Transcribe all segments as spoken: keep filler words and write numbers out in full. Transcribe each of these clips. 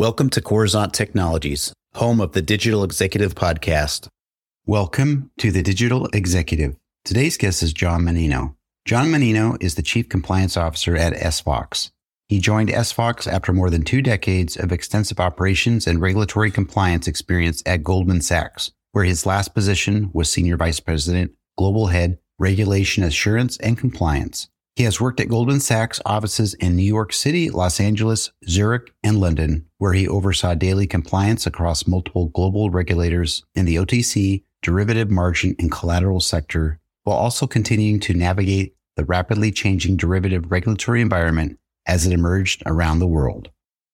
Welcome to Coruzant Technologies, home of the Digital Executive Podcast. Welcome to the Digital Executive. Today's guest is John Menino. John Menino is the Chief Compliance Officer at S Fox. He joined S Fox after more than two decades of extensive operations and regulatory compliance experience at Goldman Sachs, where his last position was Senior Vice President, Global Head, Regulation Assurance and Compliance. He has worked at Goldman Sachs offices in New York City, Los Angeles, Zurich, and London, where he oversaw daily compliance across multiple global regulators in the O T C, derivative margin, and collateral sector, while also continuing to navigate the rapidly changing derivative regulatory environment as it emerged around the world.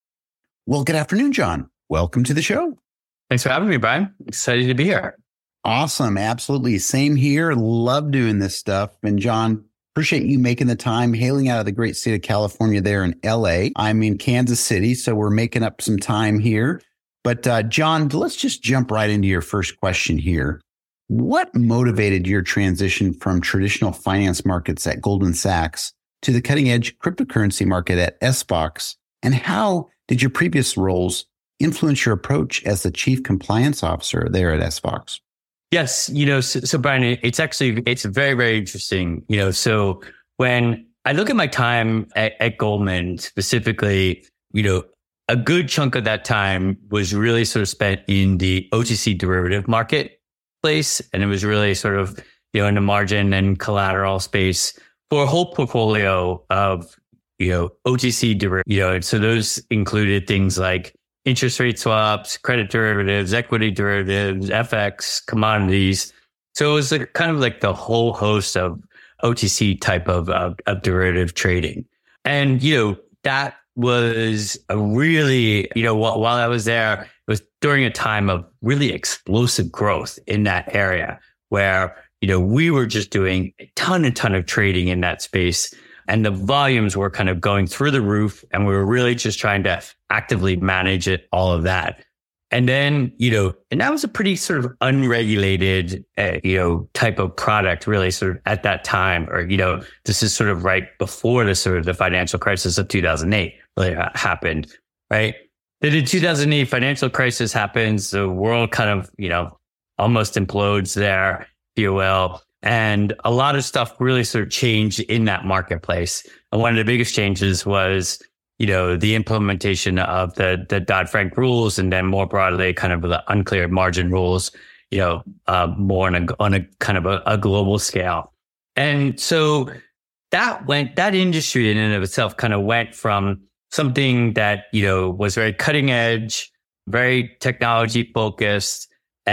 Well, good afternoon, John. Welcome to the show. Thanks for having me, Brian. Excited to be here. Awesome. Absolutely. Same here. Love doing this stuff. And John, appreciate you making the time, hailing out of the great state of California there in L A. I'm in Kansas City, so we're making up some time here. But uh, John, let's just jump right into your first question here. What motivated your transition from traditional finance markets at Goldman Sachs to the cutting-edge cryptocurrency market at S Fox? And how did your previous roles influence your approach as the Chief Compliance Officer there at S Fox? Yes, you know, so, so Brian, it's actually, it's very, very interesting. You know, so when I look at my time at, at Goldman specifically, you know, a good chunk of that time was really sort of spent in the O T C derivative marketplace. And it was really sort of, you know, in the margin and collateral space for a whole portfolio of, you know, O T C derivatives. You know, and so those included things like interest rate swaps, credit derivatives, equity derivatives, F X, commodities. So it was like, kind of like the whole host of O T C type of, of, of derivative trading. And, you know, that was a really, you know, while, while I was there, it was during a time of really explosive growth in that area where, you know, we were just doing a ton and ton of trading in that space. And the volumes were kind of going through the roof, and we were really just trying to actively manage it, all of that. And then, you know, and that was a pretty sort of unregulated, uh, you know, type of product really sort of at that time, or, you know, this is sort of right before the sort of the financial crisis of two thousand eight really ha- happened, right? Then in two thousand eight, financial crisis happens, the world kind of, you know, almost implodes there, if you will. And a lot of stuff really sort of changed in that marketplace. And one of the biggest changes was, you know, the implementation of the, the Dodd-Frank rules, and then more broadly, kind of the uncleared margin rules, you know, uh, more on a, on a kind of a, a global scale. And so that went, that industry in and of itself kind of went from something that, you know, was very cutting edge, very technology focused,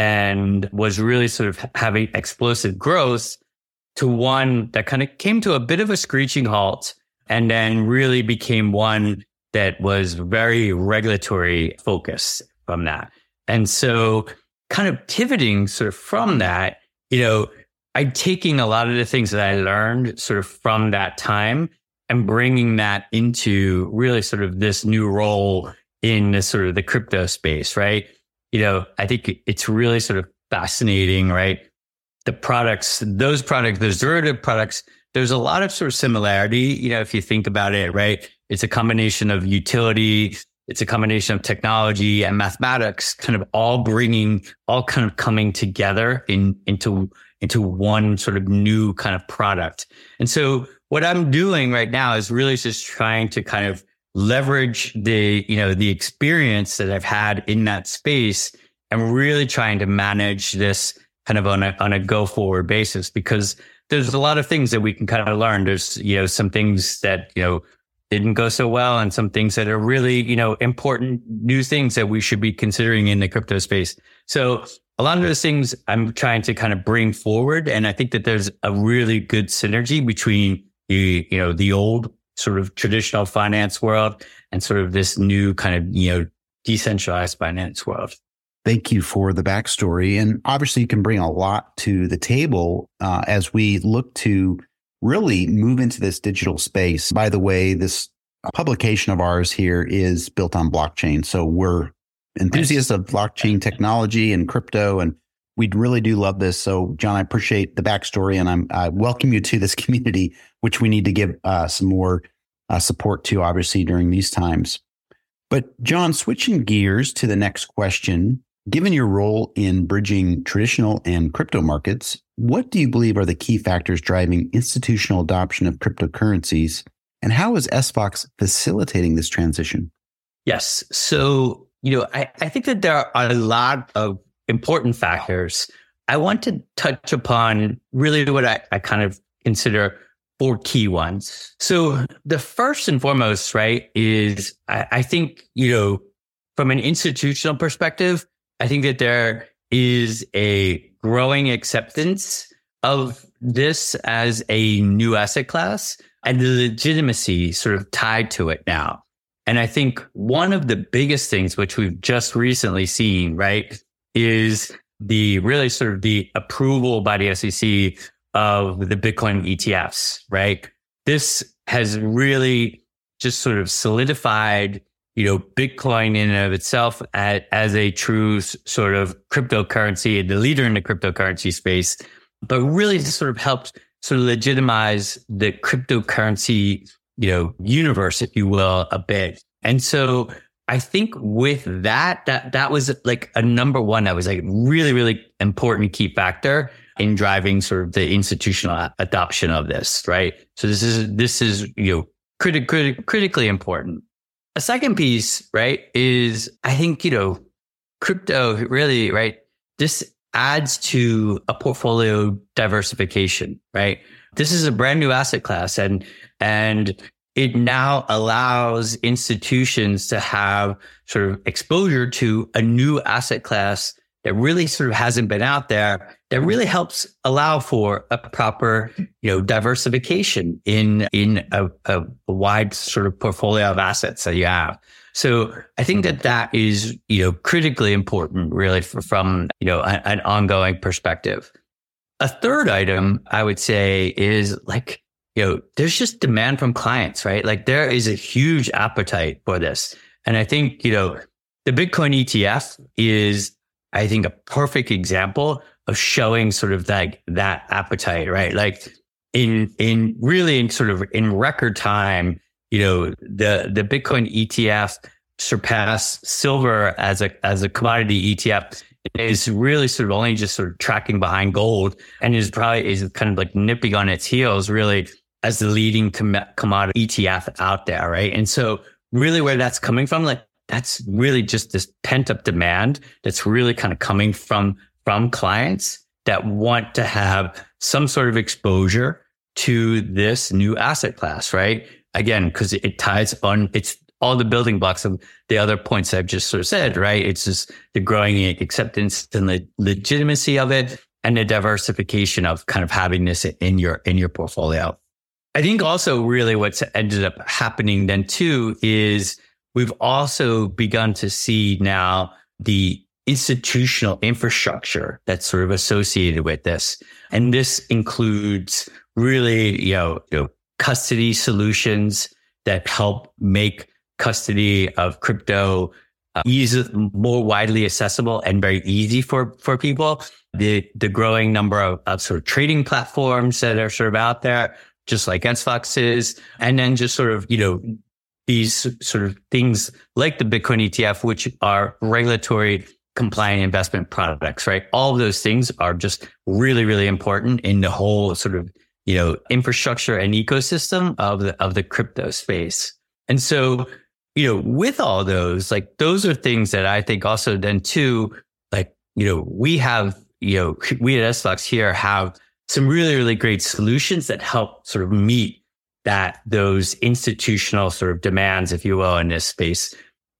and was really sort of having explosive growth, to one that kind of came to a bit of a screeching halt, and then really became one that was very regulatory focused from that. And so kind of pivoting sort of from that, you know, I'm taking a lot of the things that I learned sort of from that time and bringing that into really sort of this new role in this sort of the crypto space, right? You know, I think it's really sort of fascinating, right? The products, those products, those derivative products, there's a lot of sort of similarity, you know, if you think about it, right? It's a combination of utility, it's a combination of technology and mathematics, kind of all bringing, all kind of coming together in, into, into one sort of new kind of product. And so what I'm doing right now is really just trying to kind of leverage the, you know, the experience that I've had in that space, and really trying to manage this kind of on a, on a go forward basis, because there's a lot of things that we can kind of learn. There's, you know, some things that, you know, didn't go so well, and some things that are really, you know, important new things that we should be considering in the crypto space. So a lot of those things I'm trying to kind of bring forward. And I think that there's a really good synergy between the, you know, the old sort of traditional finance world and sort of this new kind of, you know, decentralized finance world. Thank you for the backstory. And obviously you can bring a lot to the table uh, as we look to really move into this digital space. By the way, this publication of ours here is built on blockchain. So we're enthusiasts of blockchain technology and crypto, and we really do love this. So John, I appreciate the backstory, and I'm, I welcome you to this community, which we need to give uh, some more uh, support to, obviously, during these times. But John, switching gears to the next question, given your role in bridging traditional and crypto markets, what do you believe are the key factors driving institutional adoption of cryptocurrencies? And how is S V O X facilitating this transition? Yes. So, you know, I, I think that there are a lot of important factors. I want to touch upon really what I, I kind of consider four key ones. So the first and foremost, right, is I, I think, you know, from an institutional perspective, I think that there is a growing acceptance of this as a new asset class and the legitimacy sort of tied to it now. And I think one of the biggest things, which we've just recently seen, right, is the really sort of the approval by the S E C of the Bitcoin E T Fs, right? This has really just sort of solidified, you know, Bitcoin in and of itself as, as a true sort of cryptocurrency, the leader in the cryptocurrency space, but really sort of helped sort of legitimize the cryptocurrency, you know, universe, if you will, a bit. And so I think with that, that, that was like a number one, that was like really, really important key factor in driving sort of the institutional adoption of this, right? So this is, this is, you know, criti- criti- critically important. A second piece, right, is I think, you know, crypto really, right, this adds to a portfolio diversification, right? This is a brand new asset class, and, and it now allows institutions to have sort of exposure to a new asset class that really sort of hasn't been out there, that really helps allow for a proper, you know, diversification in, in a, a, a wide sort of portfolio of assets that you have. So I think that that is, you know, critically important really for, from, you know, a, an ongoing perspective. A third item I would say is like, you know, there's just demand from clients, right? Like there is a huge appetite for this. And I think, you know, the Bitcoin E T F is, I think, a perfect example of showing sort of like that appetite, right? Like in, in really in sort of in record time, you know, the, the Bitcoin E T F surpassed silver as a, as a commodity E T F. It is really sort of only just sort of tracking behind gold, and is probably is kind of like nipping on its heels really as the leading com- commodity E T F out there, right? And so really where that's coming from, like that's really just this pent up demand that's really kind of coming from, from clients that want to have some sort of exposure to this new asset class, right? Again, because it ties on, it's all the building blocks of the other points I've just sort of said, right? It's just the growing acceptance and the legitimacy of it and the diversification of kind of having this in your, in your portfolio. I think also really what's ended up happening then too is we've also begun to see now the institutional infrastructure that's sort of associated with this. And this includes really, you know, you know custody solutions that help make custody of crypto uh, easy, more widely accessible and very easy for, for people. The, the growing number of, of sort of trading platforms that are sort of out there, just like S V O X is, and then just sort of, you know, these sort of things like the Bitcoin E T F, which are regulatory compliant investment products, right? All of those things are just really, really important in the whole sort of, you know, infrastructure and ecosystem of the, of the crypto space. And so, you know, with all those, like those are things that I think also then too, like, you know, we have, you know, we at S V O X here have some really, really great solutions that help sort of meet that, those institutional sort of demands, if you will, in this space.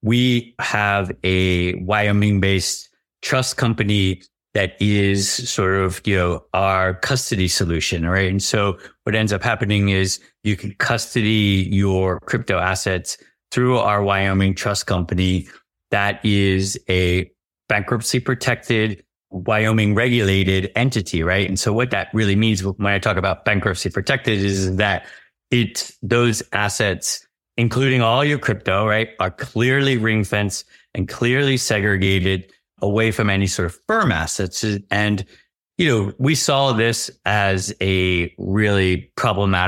We have a Wyoming-based trust company that is sort of, you know, our custody solution, right? And so what ends up happening is you can custody your crypto assets through our Wyoming trust company that is a bankruptcy protected, Wyoming regulated entity, right? And so what that really means when I talk about bankruptcy protected is that it, those assets, including all your crypto, right, are clearly ring fenced and clearly segregated away from any sort of firm assets. And, you know, we saw this as a really problematic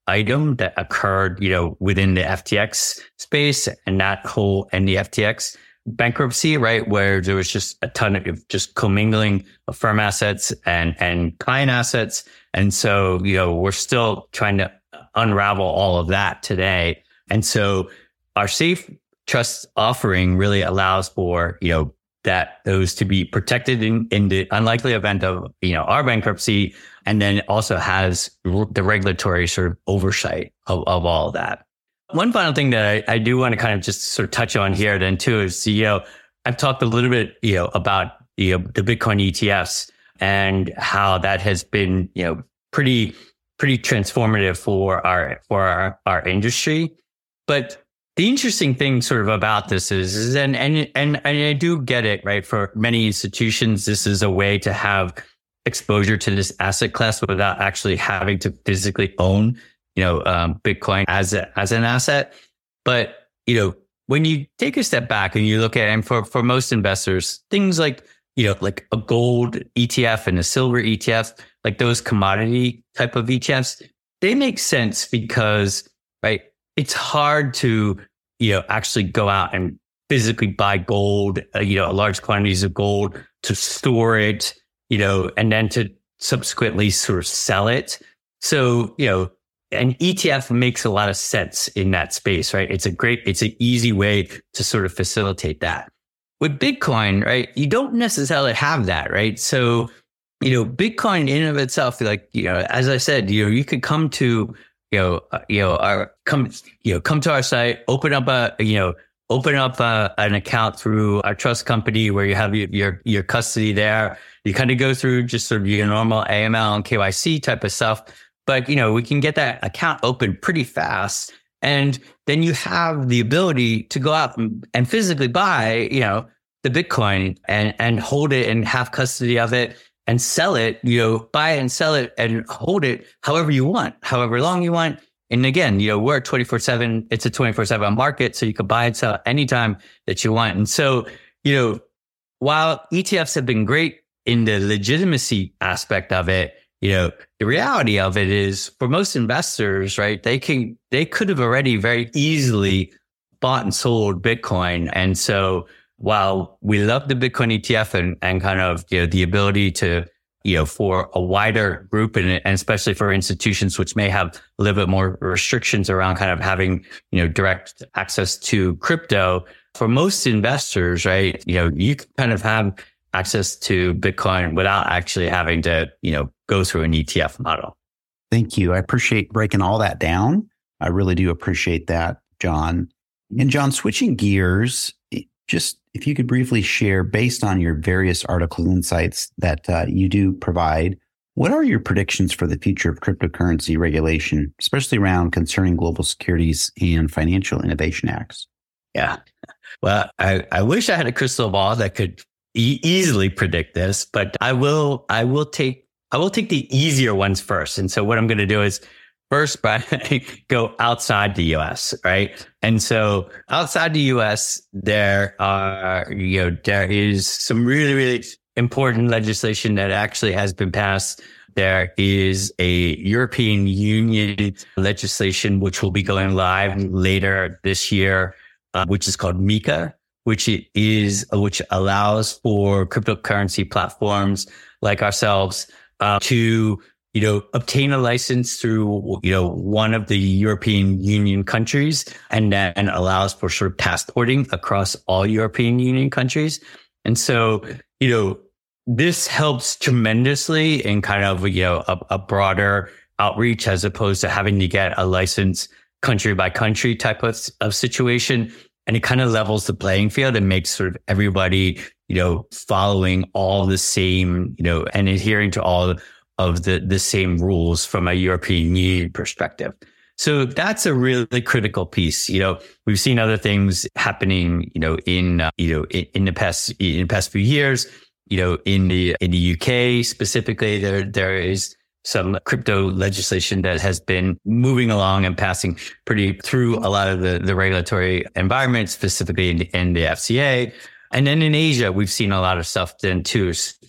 item that occurred, you know, within the F T X space and that whole and the F T X bankruptcy, right? Where there was just a ton of just commingling of firm assets and, and client assets. And so, you know, we're still trying to unravel all of that today. And so our safe trust offering really allows for, you know, that those to be protected in, in the unlikely event of, you know, our bankruptcy. And then it also has the regulatory sort of oversight of, of all of that. One final thing that I, I do want to kind of just sort of touch on here then too is, you know, I've talked a little bit, you know, about, you know, the Bitcoin E T Fs and how that has been, you know, pretty, pretty transformative for our, for our, our industry. But the interesting thing sort of about this is, is and, and, and, and I do get it, right? For many institutions, this is a way to have exposure to this asset class without actually having to physically own, you know, um, Bitcoin as a, as an asset. But, you know, when you take a step back and you look at, and for, for most investors, things like, you know, like a gold E T F and a silver E T F, like those commodity type of E T Fs, they make sense because, right, it's hard to, you know, actually go out and physically buy gold, uh, you know, large quantities of gold to store it, you know, and then to subsequently sort of sell it. So, you know, an E T F makes a lot of sense in that space, right? It's a great, it's an easy way to sort of facilitate that. With Bitcoin, right, you don't necessarily have that, right? So, you know, Bitcoin in and of itself, like, you know, as I said, you know, you could come to, you know, uh, you know, our come, you know, come to our site, open up a, you know, open up a, an account through our trust company where you have your, your, your custody there. You kind of go through just sort of your normal A M L and K Y C type of stuff. But, you know, we can get that account open pretty fast. And then you have the ability to go out and, and physically buy, you know, the Bitcoin and, and hold it and have custody of it and sell it, you know, buy it and sell it and hold it however you want, however long you want. And again, you know, we're twenty-four seven, it's a twenty-four seven market, so you can buy and sell anytime that you want. And so, you know, while E T Fs have been great in the legitimacy aspect of it, you know, the reality of it is for most investors, right, they can, they could have already very easily bought and sold Bitcoin. And so while we love the Bitcoin E T F and, and kind of, you know, the ability to, you know, for a wider group and, and especially for institutions which may have a little bit more restrictions around kind of having, you know, direct access to crypto, for most investors, right, you know, you can kind of have access to Bitcoin without actually having to, you know, go through an E T F model. Thank you. I appreciate breaking all that down. I really do appreciate that, John. And John, switching gears, just if you could briefly share, based on your various article insights that uh, you do provide, what are your predictions for the future of cryptocurrency regulation, especially around concerning global securities and financial innovation acts? Yeah. Well, I, I wish I had a crystal ball that could e- easily predict this, but I will, I will take, I will take the easier ones first. And so what I'm going to do is first, but go outside the U S, right? And so outside the U S, there are, you know, there is some really, really important legislation that actually has been passed. There is a European Union legislation, which will be going live later this year, uh, which is called MiCA, which is, which allows for cryptocurrency platforms like ourselves, uh, to, you know, obtain a license through, you know, one of the European Union countries, and then allows for sort of passporting across all European Union countries. And so, you know, this helps tremendously in kind of, you know, a, a broader outreach as opposed to having to get a license country by country type of, of situation. And it kind of levels the playing field and makes sort of everybody, you know, following all the same, you know, and adhering to all of the, the same rules from a European Union perspective. So that's a really critical piece. You know, we've seen other things happening, you know, in, uh, you know, in, in the past, in the past few years, you know, in the, in the U K specifically, there, there is some crypto legislation that has been moving along and passing pretty through a lot of the, the regulatory environment, specifically in the, in the F C A. And then in Asia, we've seen a lot of stuff then too,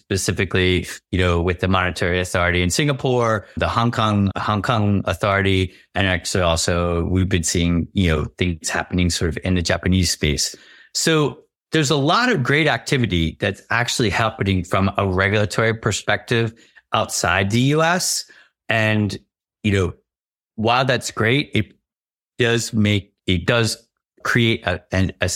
specifically, you know, with the Monetary Authority in Singapore, the Hong Kong, Hong Kong Authority, and actually also we've been seeing, you know, things happening sort of in the Japanese space. So there's a lot of great activity that's actually happening from a regulatory perspective outside the U S. And, you know, while that's great, it does make, it does create a, an, a,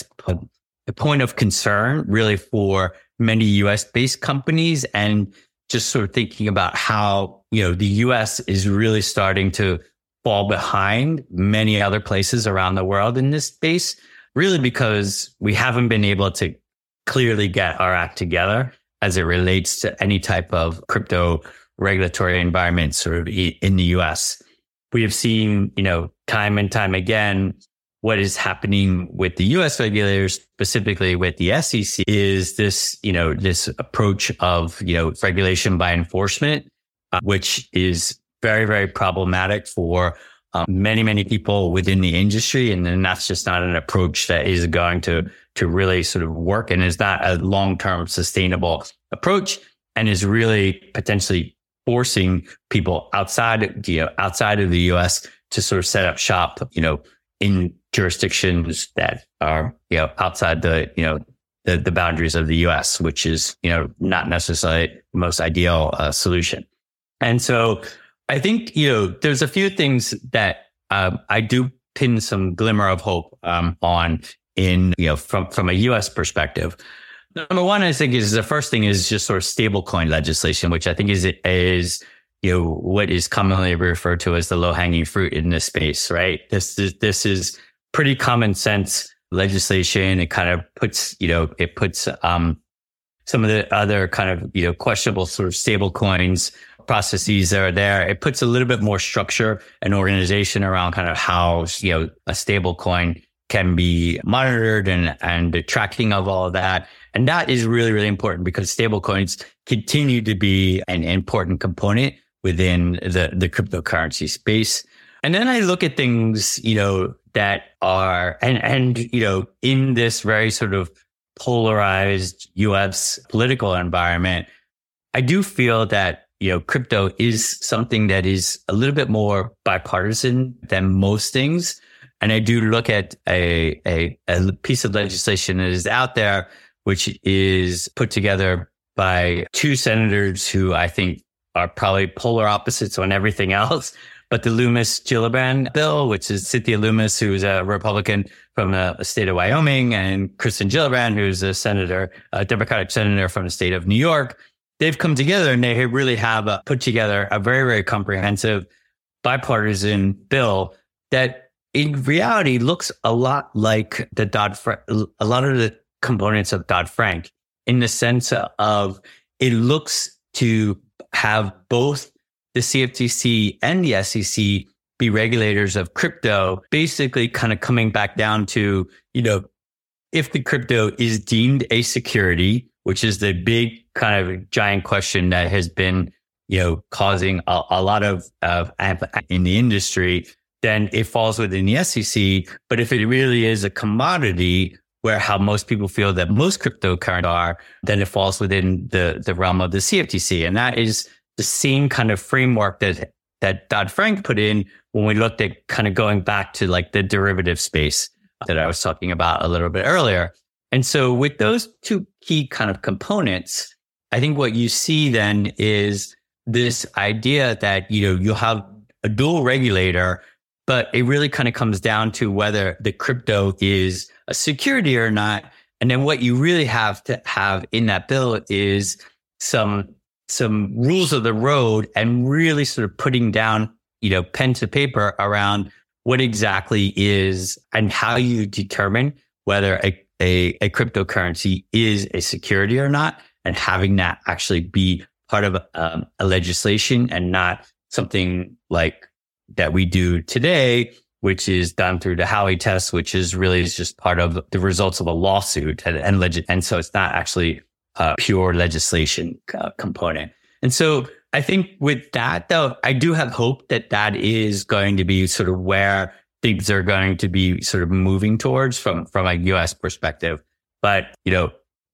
a point of concern really for many U S based companies, and just sort of thinking about how, you know, the U S is really starting to fall behind many other places around the world in this space, really because we haven't been able to clearly get our act together as it relates to any type of crypto regulatory environment sort of in the U S. We have seen, you know, time and time again, what is happening with the U S regulators, specifically with the S E C, is this, you know, this approach of, you know, regulation by enforcement, uh, which is very, very problematic for um, many, many people within the industry. And then that's just not an approach that is going to, to really sort of work, and is not a long-term sustainable approach, and is really potentially forcing people outside, you know, outside of the U S to sort of set up shop, you know, in jurisdictions that are, you know, outside the, you know, the, the boundaries of the U S, which is, you know, not necessarily the most ideal uh, solution. And so I think, you know, there's a few things that um, I do pin some glimmer of hope um, on in, you know, from, from a U S perspective. Number one, I think is the first thing is just sort of stablecoin legislation, which I think is, is, you know, what is commonly referred to as the low hanging fruit in this space, right? This is, this is pretty common sense legislation. It kind of puts, you know, it puts, um, some of the other kind of, you know, questionable sort of stable coins processes that are there. It puts a little bit more structure and organization around kind of how, you know, a stable coin can be monitored and, and the tracking of all of that. And that is really, really important because stable coins continue to be an important component within the, the cryptocurrency space. And then I look at things, you know, that are, and, and, you know, in this very sort of polarized U S political environment, I do feel that, you know, crypto is something that is a little bit more bipartisan than most things. And I do look at a, a, a piece of legislation that is out there, which is put together by two senators who I think are probably polar opposites on everything else. But the Lummis-Gillibrand bill, which is Cynthia Lummis, who's a Republican from the state of Wyoming, and Kirsten Gillibrand, who's a senator, a Democratic senator from the state of New York, they've come together and they really have uh, put together a very, very comprehensive bipartisan bill that in reality looks a lot like the Dodd-Frank, a lot of the components of Dodd-Frank, in the sense of it looks to have both the C F T C and the S E C be regulators of crypto, basically kind of coming back down to, you know, if the crypto is deemed a security, which is the big kind of giant question that has been, you know, causing a, a lot of, of in the industry, then it falls within the S E C. But if it really is a commodity, where how most people feel that most cryptocurrencies are, then it falls within the, the realm of the C F T C. And that is the same kind of framework that, that Dodd-Frank put in when we looked at kind of going back to like the derivative space that I was talking about a little bit earlier. And so with those two key kind of components, I think what you see then is this idea that, you know, you'll have a dual regulator, but it really kind of comes down to whether the crypto is a security or not. And then what you really have to have in that bill is some, some rules of the road, and really sort of putting down, you know, pen to paper around what exactly is and how you determine whether a, a, a cryptocurrency is a security or not, and having that actually be part of um, a legislation and not something like that we do today, which is done through the Howey test, which is really is just part of the results of a lawsuit. And, and, leg- and so it's not actually a pure legislation uh, component. And so I think with that, though, I do have hope that that is going to be sort of where things are going to be sort of moving towards from, from a U S perspective. But, you know,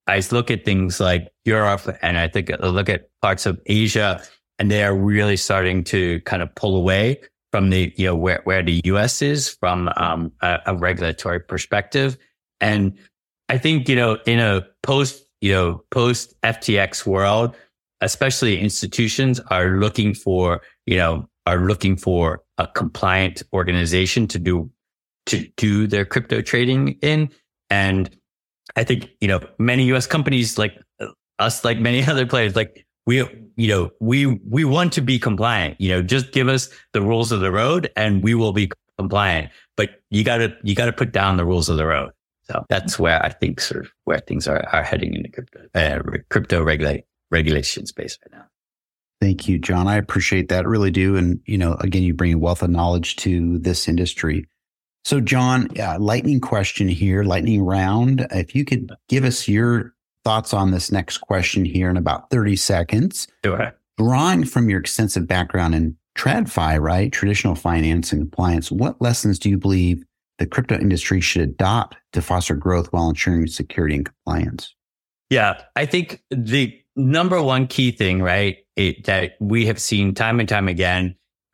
I look at things like Europe and I think I look at parts of Asia, and they are really starting to kind of pull away from the, you know, where, where the U S is from um, a, a regulatory perspective. And I think, you know, in a post, you know, post F T X world, especially institutions are looking for, you know, are looking for a compliant organization to do, to do their crypto trading in. And I think, you know, many U S companies like us, like many other players, like we, you know, we, we want to be compliant, you know, just give us the rules of the road and we will be compliant, but you gotta, you gotta put down the rules of the road. So that's where I think sort of where things are, are heading in the crypto, uh, crypto regulate, regulation space right now. Thank you, John. I appreciate that. Really do. And, you know, again, you bring a wealth of knowledge to this industry. So John, uh, lightning question here, lightning round. If you could give us your thoughts on this next question here in about thirty seconds. Sure. Drawing from your extensive background in TradFi, right? Traditional finance and compliance, what lessons do you believe the crypto industry should adopt to foster growth while ensuring security and compliance? Yeah, I think the number one key thing, right, it, that we have seen time and time again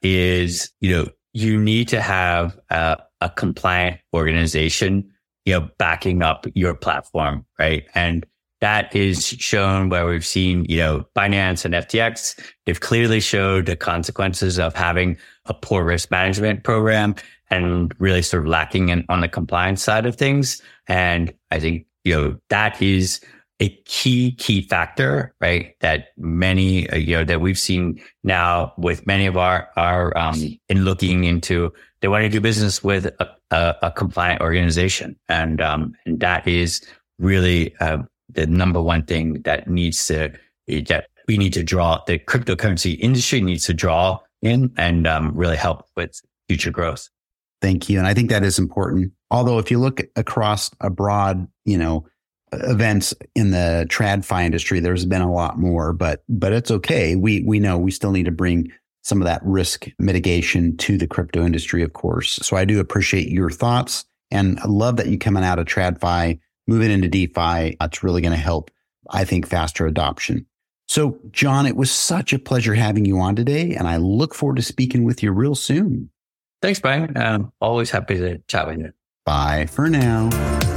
is, you know, you need to have a, a compliant organization, you know, backing up your platform, right? And that is shown where we've seen, you know, Binance and F T X. They've clearly showed the consequences of having a poor risk management program and really sort of lacking in, on the compliance side of things. And I think, you know, that is a key, key factor, right? That many, uh, you know, that we've seen now with many of our, our, um, in looking into, they want to do business with a, a, a compliant organization. And, um, and that is really, uh, the number one thing that needs to, that we need to draw, the cryptocurrency industry needs to draw in and, um, really help with future growth. Thank you. And I think that is important. Although if you look across a broad, you know, events in the TradFi industry, there's been a lot more, but but it's okay. We we know we still need to bring some of that risk mitigation to the crypto industry, of course. So I do appreciate your thoughts, and I love that you coming out of TradFi, moving into DeFi. It's really going to help, I think, faster adoption. So John, it was such a pleasure having you on today, and I look forward to speaking with you real soon. Thanks, Brian. Um, always happy to chat with you. Bye for now.